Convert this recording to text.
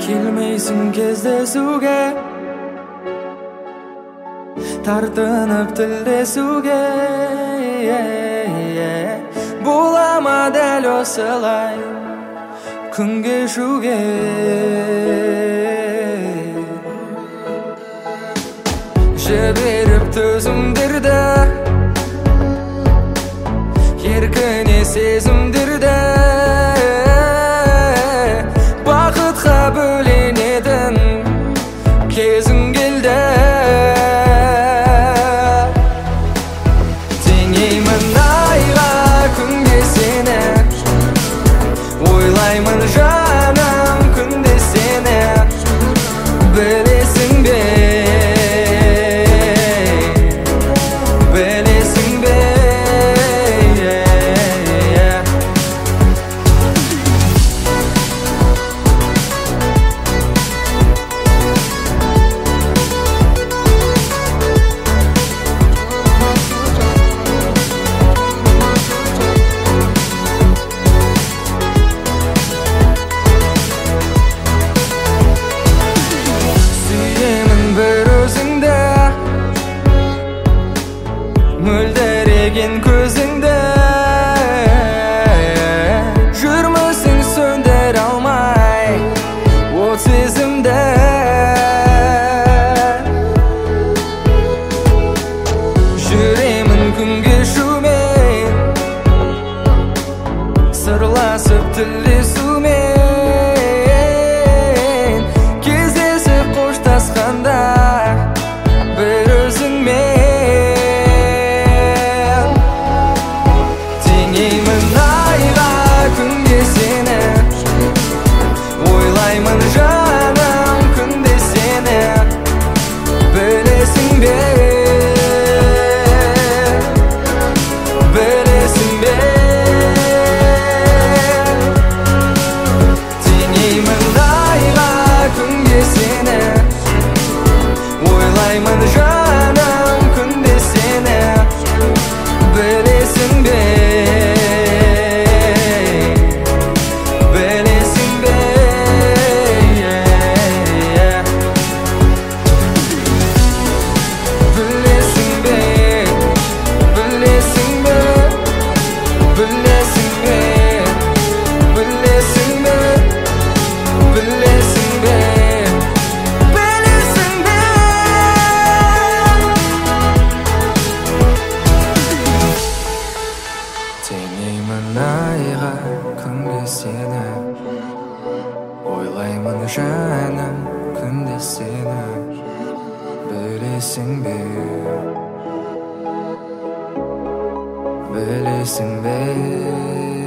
Келмейсің кездесуге, тартынып тілдесуге. Бола ма дәл осылай күн кешуге? Жіберіп төзімдерді, еркіне сезімдерді, бақытқа бөленетін кезің келді. Теңеймін айға, күнге сені, ойлаймын жаным күнде сені. Білесің бе, білесің бе? Мөлдіреген көзіңді, жүрмісің сөндіре алмай от сезімді. Жүремін күн кешумен, сырласып тілдесумен, кездесіп қоштасқанда бір өзіңмен. Ойлаймын жаным күнде сені, білесің бе, білесің бе? Теңеймін айға, күнге сені, ойлаймын жаным күнде сені, білесің бе? Теңеймін айға, күнге сені, ойлаймын жаным күнде сені. Білесің бе, білесің бе?